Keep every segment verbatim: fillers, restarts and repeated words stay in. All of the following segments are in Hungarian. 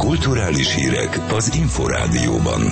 Kulturális hírek az Inforádióban.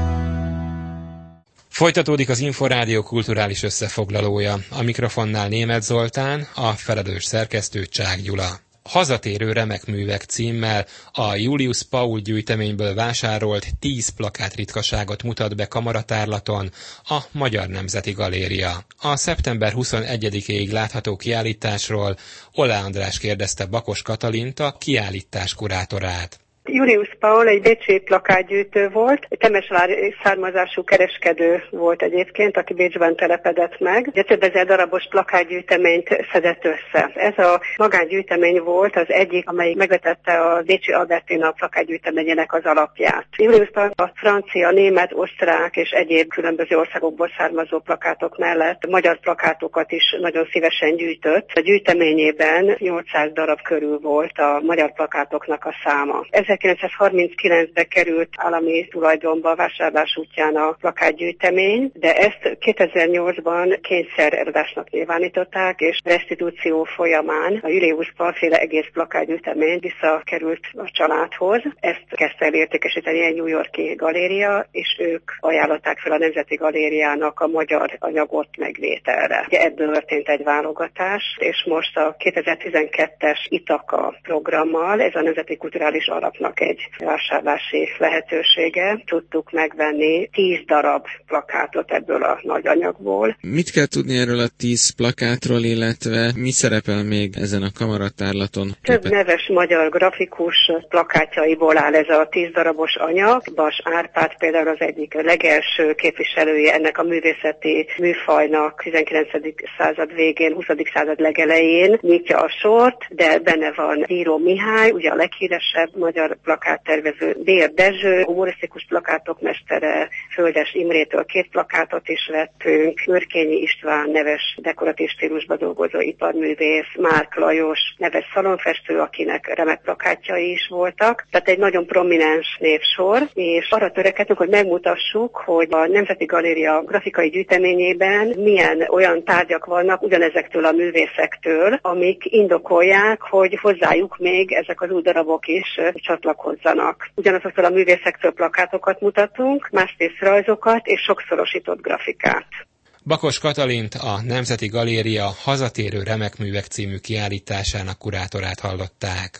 Folytatódik az Inforádió kulturális összefoglalója. A mikrofonnál Németh Zoltán, a felelős szerkesztő Csák Gyula. Hazatérő remek művek címmel a Julius Paul gyűjteményből vásárolt tíz plakát ritkaságot mutat be kamaratárlaton a Magyar Nemzeti Galéria. A szeptember huszonegyedikéig látható kiállításról Ollá András kérdezte Bakos Katalint, a kiállítás kurátorát. Julius Paul egy bécsi plakátgyűjtő volt, egy temesvári származású kereskedő volt egyébként, aki Bécsben telepedett meg. Ugye több ezer darabos plakátgyűjteményt szedett össze. Ez a magángyűjtemény volt az egyik, amely megvetette a bécsi Albertina plakátgyűjteményének az alapját. Julius Paul a francia, német, osztrák és egyéb különböző országokból származó plakátok mellett magyar plakátokat is nagyon szívesen gyűjtött. A gyűjteményében nyolcszáz darab körül volt a magyar plakátoknak a száma. ezerkilencszázharminckilencben került állami tulajdonba vásárlás útján a plakátgyűjtemény, de ezt kétezer-nyolcban kényszereladásnak nyilvánították, és restitúció folyamán a Julius Paul féle egész plakátgyűjtemény visszakerült a családhoz. Ezt kezdte el értékesíteni egy New York-i galéria, és ők ajánlották fel a Nemzeti Galériának a magyar anyagot megvételre. Ugye ebből történt egy válogatás, és most a kétezer-tizenkettes Itaka programmal, ez a Nemzeti Kulturális Alap egy vásárlási lehetősége. Tudtuk megvenni tíz darab plakátot ebből a nagy anyagból. Mit kell tudni erről a tíz plakátról, illetve mi szerepel még ezen a kamaratárlaton? Több neves magyar grafikus plakátjaiból áll ez a tíz darabos anyag. Bas Árpád például az egyik legelső képviselője ennek a művészeti műfajnak tizenkilencedik század végén, huszadik század legelején nyitja a sort, de benne van Bíró Mihály, ugye a leghíresebb magyar plakáttervező, Bér Dezső, humorisztikus plakátok mestere, Földes Imrétől két plakátot is vettünk, Őrkényi István neves dekoratív stílusban dolgozó iparművész, Márk Lajos neves szalonfestő, akinek remek plakátjai is voltak. Tehát egy nagyon prominens névsor, és arra törekedtünk, hogy megmutassuk, hogy a Nemzeti Galéria grafikai gyűjteményében milyen olyan tárgyak vannak ugyanezektől a művészektől, amik indokolják, hogy hozzájuk még ezek az új darabok is csatlakozzanak. Ugyanazoktól a művészektől plakátokat mutatunk, másrészt rajzokat és sokszorosított grafikát. Bakos Katalint, a Nemzeti Galéria Hazatérő remekművek című kiállításának kurátorát hallották.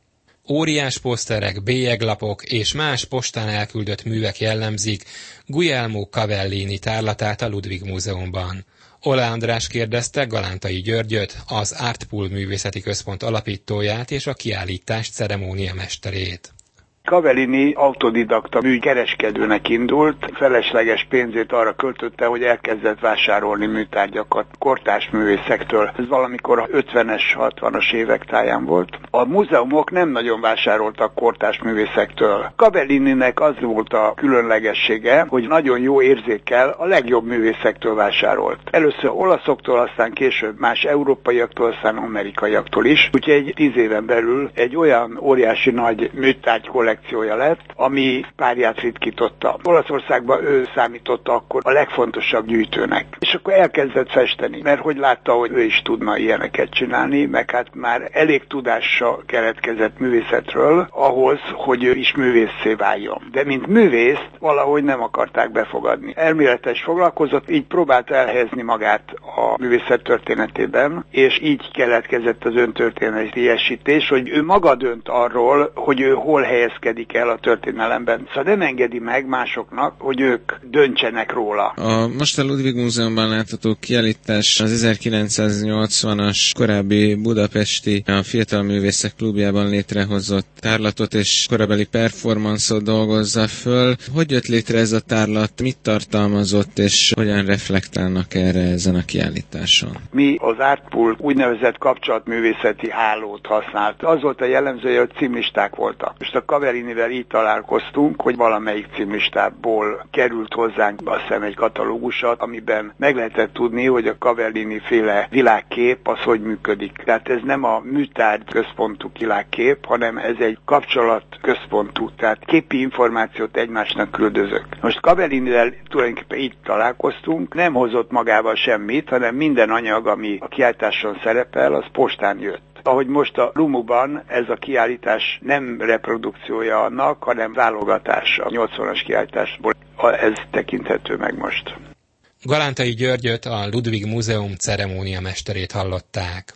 Óriás poszterek, bélyeglapok és más postán elküldött művek jellemzik Guglielmo Cavellini tárlatát a Ludwig Múzeumban. Ollá András kérdezte Galántai Györgyöt, az Artpool Művészeti Központ alapítóját és a kiállítás ceremóniamesterét. Cavellini autodidakta műkereskedőnek indult, felesleges pénzét arra költötte, hogy elkezdett vásárolni műtárgyakat kortárs művészektől. Ez valamikor a ötvenes, hatvanas évek táján volt. A múzeumok nem nagyon vásároltak kortárs művészektől. Cavellininek az volt a különlegessége, hogy nagyon jó érzékkel a legjobb művészektől vásárolt. Először olaszoktól, aztán később más európaiaktól, aztán amerikaiaktól is. Úgyhogy tíz éven belül egy olyan óriási nagy műtárgy kollekciója lett, ami párját ritkította. Olaszországban ő számította akkor a legfontosabb gyűjtőnek. És akkor elkezdett festeni, mert hogy látta, hogy ő is tudna ilyeneket csinálni, meg hát már elég tudása keletkezett művészetről ahhoz, hogy ő is művésszé váljon. De mint művészt valahogy nem akarták befogadni. Elméletes foglalkozott, így próbált elhelyezni magát a művészet történetében, és így keletkezett az öntörténetiesítés, hogy ő maga dönt arról, hogy ő hol helyezkedik el a történelemben. Szóval nem engedi meg másoknak, hogy ők döntsenek róla. A most a Ludwig Múzeumban látható kiállítás az ezerkilencszáznyolcvanas korábbi budapesti a Fiatal Művészek Klubjában létrehozott tárlatot és korabeli performance-ot dolgozza föl. Hogy jött létre ez a tárlat, mit tartalmazott és hogyan reflektálnak erre ezen a kiállításon? Mi az Artpool úgynevezett kapcsolatművészeti hálót használt. Az volt a jellemzője, hogy címlisták voltak. Most a Cavellinivel így találkoztunk, hogy valamelyik címlistából került hozzánk azt hiszem egy katalógusat, amiben meg lehetett tudni, hogy a Cavellini féle világkép az hogy működik. Tehát ez nem a műtárgy központú világkép, hanem ez egy kapcsolat központú, tehát képi információt egymásnak küldözök. Most Cavellinivel tulajdonképpen így találkoztunk, nem hozott magával semmit, hanem minden anyag, ami a kiállításon szerepel, az postán jött. Ahogy most a Lumuban ez a kiállítás nem reprodukciója annak, hanem válogatás a nyolcvanas kiállításból. Ez tekinthető meg most. Galántai Györgyöt, a Ludwig Múzeum ceremóniamesterét hallották.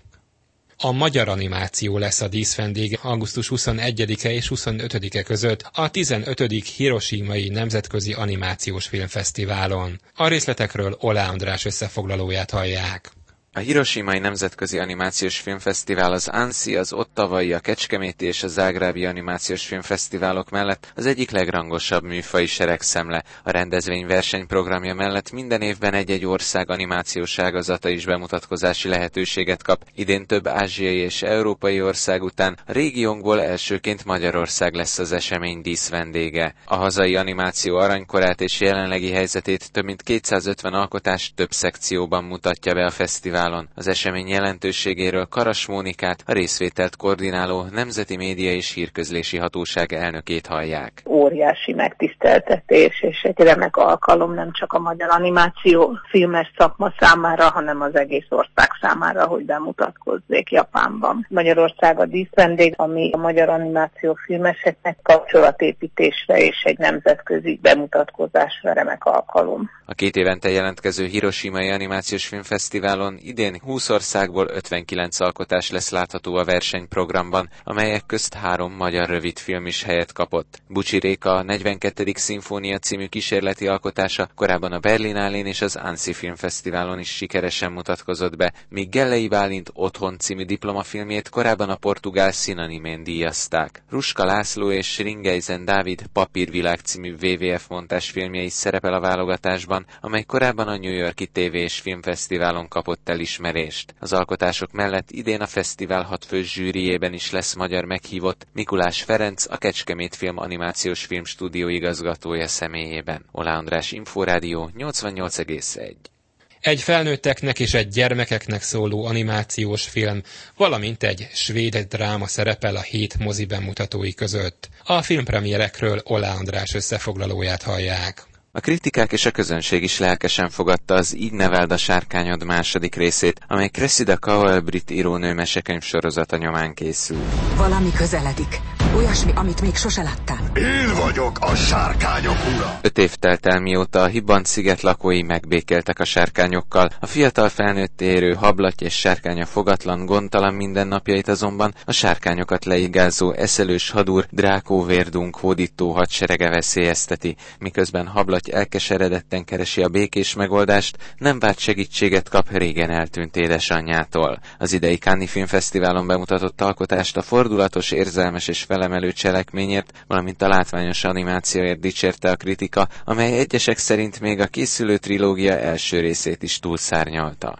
A magyar animáció lesz a díszvendég augusztus huszonegyedike és huszonötödike között a tizenötödik Hiroshimai Nemzetközi Animációs Filmfesztiválon. A részletekről Olá András összefoglalóját hallják. A Hiroshimai Nemzetközi Animációs Filmfesztivál az ANSZI, az Ottawai, a Kecskeméti és a Zágrábi Animációs Filmfesztiválok mellett az egyik legrangosabb műfaji seregszemle. A rendezvény versenyprogramja mellett minden évben egy-egy ország animációs ágazata is bemutatkozási lehetőséget kap. Idén több ázsiai és európai ország után a régiónkból elsőként Magyarország lesz az esemény díszvendége. A hazai animáció aranykorát és jelenlegi helyzetét több mint kétszázötven alkotás több szekcióban mutatja be a fesztivál. Az esemény jelentőségéről Karas Mónikát, a részvételt koordináló Nemzeti Média és Hírközlési Hatóság elnökét hallják. Óriási megtiszteltetés és egy remek alkalom nem csak a magyar animáció filmes szakma számára, hanem az egész ország számára, hogy bemutatkozzék Japánban. Magyarország a díszvendég, ami a magyar animáció filmeseknek kapcsolatépítésre és egy nemzetközi bemutatkozásra remek alkalom. A két évente jelentkező Hiroshimai Animációs Filmfesztiválon idén húsz országból ötvenkilenc alkotás lesz látható a versenyprogramban, amelyek közt három magyar rövidfilm is helyet kapott. Bucsi Réka a negyvenkettedik szimfónia című kísérleti alkotása korábban a Berlinálén és az ANSZI Filmfesztiválon is sikeresen mutatkozott be, míg Gellei Bálint Otthon című diplomafilmjét korábban a portugál Sinanimén díjazták. Ruska László és Ringeisen Dávid Papírvilág című vé vé ef montásfilmje is szerepel a válogatásban, amely korábban a New York-i tévé és filmfesztiválon kapott elismerést. Az alkotások mellett idén a fesztivál hatfős zsűriében is lesz magyar meghívott, Mikulás Ferenc, a Kecskemét Film Animációs Filmstúdió igazgatója személyében. Olá András, Inforádió nyolcvannyolc egész egy. Egy felnőtteknek és egy gyermekeknek szóló animációs film, valamint egy svéd dráma szerepel a hét mozi bemutatói között. A filmpremierekről Olá András összefoglalóját hallják. A kritikák és a közönség is lelkesen fogadta az Így neveld a sárkányod második részét, amely Cressida Cowell brit írónő mesekönyv sorozata nyomán készül. Valami közeledik. Olyasmi, amit még sose láttál. Én vagyok a sárkányok ura! Öt év telt el, mióta a Hibbant sziget lakói megbékéltek a sárkányokkal. A fiatal felnőtt érő hablaty és sárkánya fogatlan, gondtalan mindennapjait azonban a sárkányokat leigázó eszelős hadúr Drákó Vérdunk hódító hadserege veszélyezteti. Miközben hablaty elkeseredetten keresi a békés megoldást, nem várt segítséget kap régen eltűnt édesanyjától. Az idei Cannes Filmfesztiválon bemutatott alkotást a fordulatos, érzelmes és felemelő cselekményért, valamint a látványos animációért dicsérte a kritika, amely egyesek szerint még a készülő trilógia első részét is túlszárnyalta.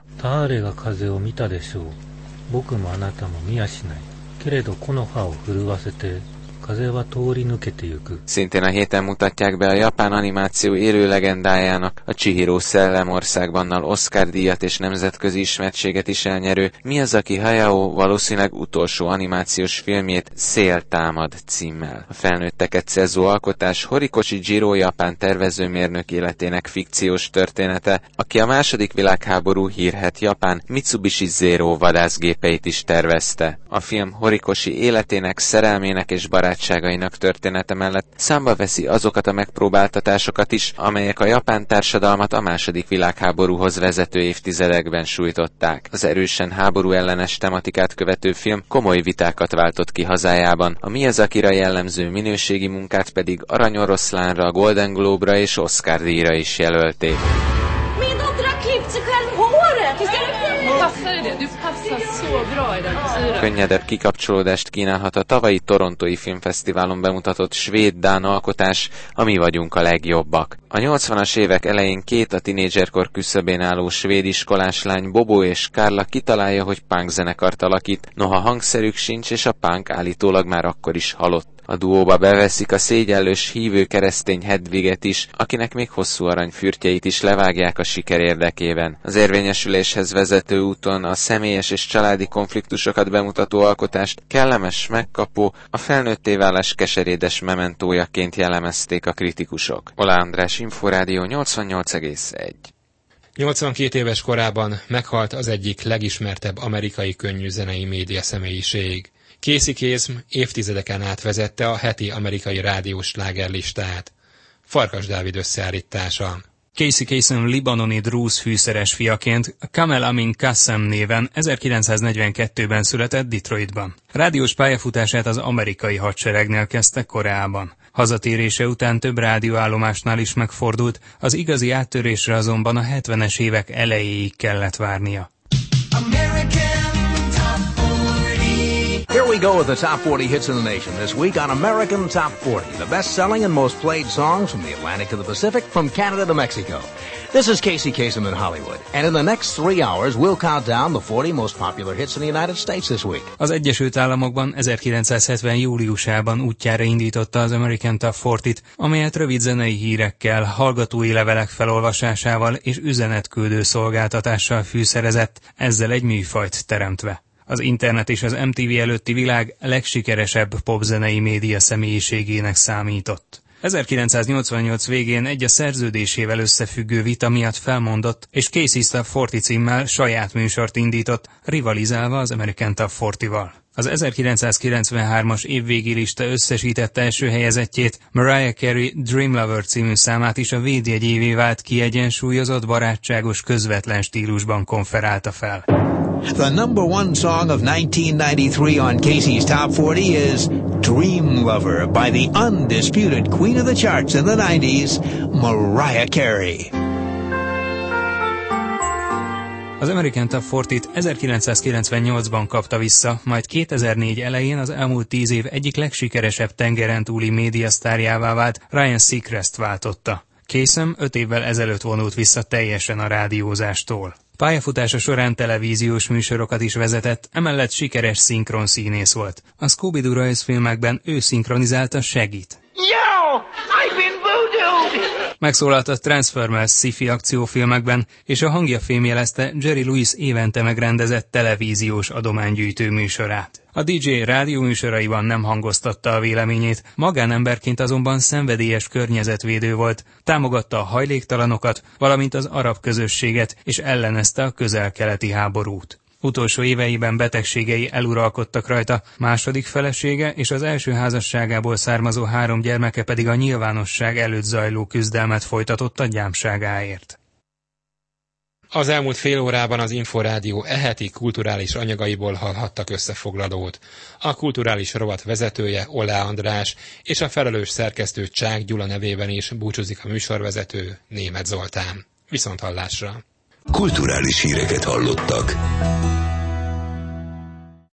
Szintén a héten mutatják be a japán animáció élő legendájának, a Chihiro Szellemországbannal Oscar-díjat és nemzetközi ismertséget is elnyerő Miyazaki Hayao valószínűleg utolsó animációs filmjét Szél támad címmel. A felnőtteket célzó alkotás Horikoshi Jiro japán tervezőmérnök életének fikciós története, aki a második világháború hírhedt japán Mitsubishi Zero vadászgépeit is tervezte. A film Horikoshi életének, szerelmének és barátságainak története mellett számba veszi azokat a megpróbáltatásokat is, amelyek a japán társadalmat a második világháborúhoz vezető évtizedekben sújtották. Az erősen háború ellenes tematikát követő film komoly vitákat váltott ki hazájában, a Miyazakira jellemző minőségi munkát pedig Aranyoroszlánra, Golden Globe-ra és Oscar-díjra is jelölték. Könnyedebb kikapcsolódást kínálhat a tavalyi Torontói Filmfesztiválon bemutatott svéd-dán alkotás, a Mi vagyunk a legjobbak. A nyolcvanas évek elején két a tinédzserkor küszöbén álló svéd iskolás lány, Bobo és Carla kitalálja, hogy punk zenekart alakít, noha hangszerük sincs, és a punk állítólag már akkor is halott. A duóba beveszik a szégyellős hívő keresztény Hedviget is, akinek még hosszú aranyfürtjeit is levágják a siker érdekében. Az érvényesüléshez vezető úton a személyes és családi konfliktusokat bemutató alkotást kellemes, megkapó, a felnőtté válás keserédes mementójaként jellemezték a kritikusok. Olá András, Inforádió nyolcvannyolc egész egy. nyolcvankét éves korában meghalt az egyik legismertebb amerikai könnyűzenei média személyiség. Casey Kasem évtizedeken át vezette a heti amerikai rádiós slágerlistát. Farkas Dávid összeállítása. Casey Kasem libanoni drúz fűszeres fiaként Kamel Amin Qassem néven ezerkilencszáznegyvenkettőben született Detroitban. Rádiós pályafutását az amerikai hadseregnél kezdte Koreában. Hazatérése után több rádióállomásnál is megfordult, az igazi áttörésre azonban a hetvenes évek elejéig kellett várnia. Here we go with the top forty hits in the nation this week on American Top forty, the best-selling and most played songs from the Atlantic to the Pacific, from Canada to Mexico. This is Casey Kasem in Hollywood, and in the next three hours we'll count down the forty most popular hits in the United States this week. Az Egyesült Államokban ezerkilencszázhetven júliusában útjára indította az American Top fortyt, amelyet rövid zenei hírekkel, hallgatói levelek felolvasásával és üzenetküldő szolgáltatással fűszerezett, ezzel egy műfajt teremtve. Az internet és az em té vé előtti világ legsikeresebb popzenei média személyiségének számított. ezerkilencszáznyolcvannyolc végén egy a szerződésével összefüggő vita miatt felmondott, és Casey's Top forty címmel saját műsort indított, rivalizálva az American Top fortyval. Az ezerkilencszázkilencvenhármas évvégi lista összesített első helyezettjét, Mariah Carey Dream Lover című számát is a védjegyévé vált kiegyensúlyozott, barátságos, közvetlen stílusban konferálta fel. The number one song of nineteen ninety-three on Casey's Top forty is Dream Lover by the undisputed queen of the charts in the nineties, Mariah Carey. Az American Top fortyt ezerkilencszázkilencvennyolcban kapta vissza, majd kétezer-négy elején az elmúlt tíz év egyik legsikeresebb tengeren túli médiasztárjává vált Ryan Seacrest váltotta. Kasem öt évvel ezelőtt vonult vissza teljesen a rádiózástól. Pályafutása során televíziós műsorokat is vezetett, emellett sikeres szinkron színész volt. A Scooby-Doo rajzfilmekben ő szinkronizálta Shaggyt. Yo! I've been voodooed! Megszólalt a Transformers sci-fi akciófilmekben, és a hangja fémjelezte Jerry Lewis évente megrendezett televíziós adománygyűjtő műsorát. A dé dzsé rádióműsoraiban nem hangoztatta a véleményét, magánemberként azonban szenvedélyes környezetvédő volt, támogatta a hajléktalanokat, valamint az arab közösséget, és ellenezte a közel-keleti háborút. Utolsó éveiben betegségei eluralkodtak rajta, második felesége és az első házasságából származó három gyermeke pedig a nyilvánosság előtt zajló küzdelmet folytatott a gyámságáért. Az elmúlt fél órában az Inforádió eheti kulturális anyagaiból hallhattak összefoglalót. A kulturális rovat vezetője Ollá András és a felelős szerkesztő Csák Gyula nevében is búcsúzik a műsorvezető Németh Zoltán. Viszonthallásra! Kulturális híreket hallottak.